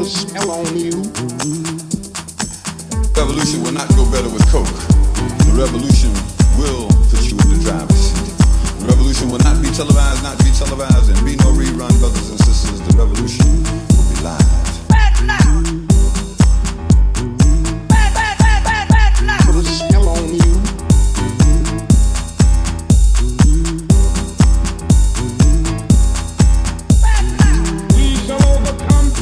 smell on you. Revolution will not go better with coke. The revolution will put you in the driver's seat. The revolution will not be televised, and be no rerun, brothers and sisters. The revolution will be live. Put a smell on you. We shall overcome.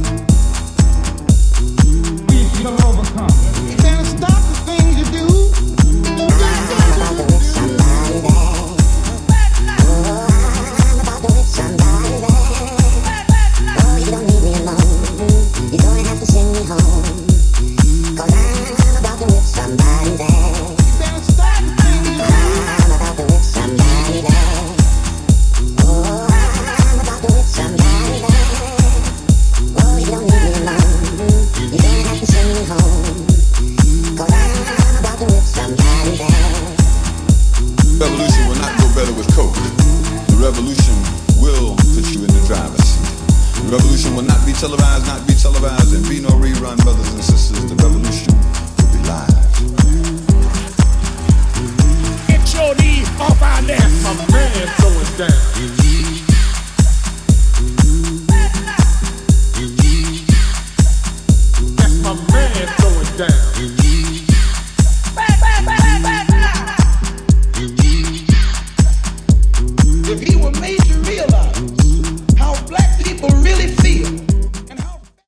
We shall overcome. You better stop the things you do. I'm about to whip somebody there. Oh, I'm about to whip somebody there. Oh, you don't leave me alone. You're gonna have to send me home. 'Cause I'm about to whip somebody there. You better stop the things you do. I'm about to whip somebody there. Oh, I'm about to whip somebody there. Oh, you don't leave me alone. You're gonna have to send me home. 'Cause I'm about to whip somebody there. Revolution will not go better with coke. The revolution will put you in the driver's seat. The revolution will not be televised, and be no rerun, brothers and sisters. The revolution will be live. Get your knee off our neck. My man going down.